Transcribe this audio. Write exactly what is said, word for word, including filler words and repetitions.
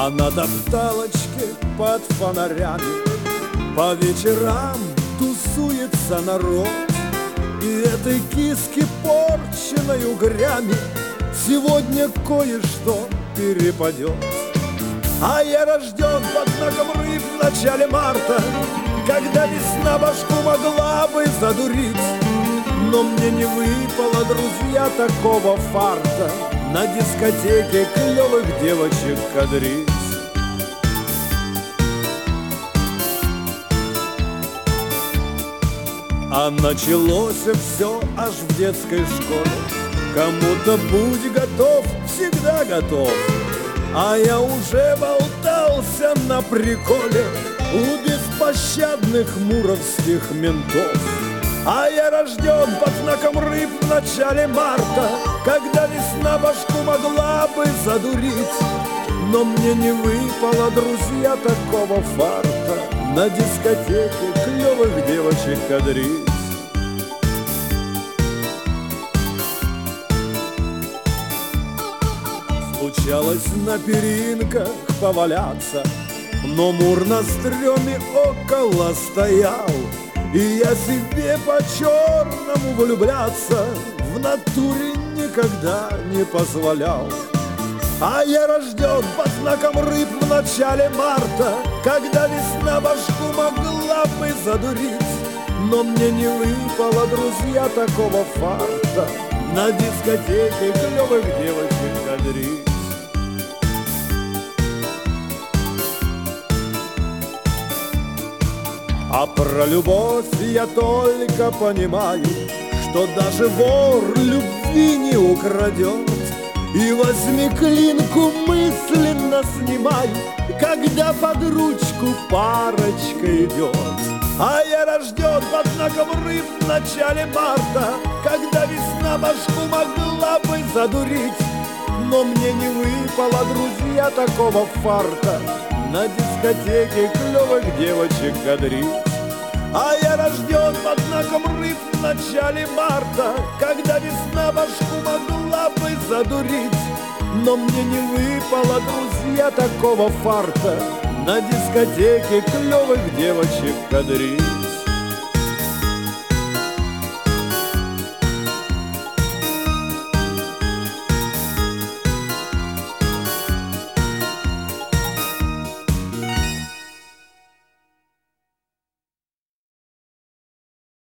А на топталочке под фонарями по вечерам тусуется народ. И этой киске, порченной угрями, сегодня кое-что перепадет. А я рожден под знаком рыб в начале марта, когда весна башку могла бы задурить. Но мне не выпало, друзья, такого фарта на дискотеке клевых девочек кадрить. А началось все аж в детской школе. Кому-то будь готов, всегда готов. А я уже болтался на приколе у беспощадных муровских ментов. А я рожден под знаком рыб в начале марта, когда весна башку могла бы задурить. Но мне не выпало, друзья, такого фарта на дискотеке клевых девочек кадрить. Случалось на перинках поваляться, но мур на стреме около стоял. И я себе по-черному влюбляться в натуре никогда не позволял. А я рожден под знаком рыб в начале марта, когда весна башку могла бы задурить. Но мне не выпало, друзья, такого фарта на дискотеке клевых девочек кадрить. А про любовь я только понимаю, что даже вор любви не украдет. И возьми клинку, мысленно снимай, когда под ручку парочка идет. А я рожден под знаком рыб в начале марта, когда весна башку могла бы задурить. Но мне не выпало, друзья, такого фарта на дискотеке клевых девочек кадрить. А я рожден под знаком рыб в начале марта, когда весна башку могла бы задурить. Но мне не выпало, друзья, такого фарта на дискотеке клевых девочек кадрить.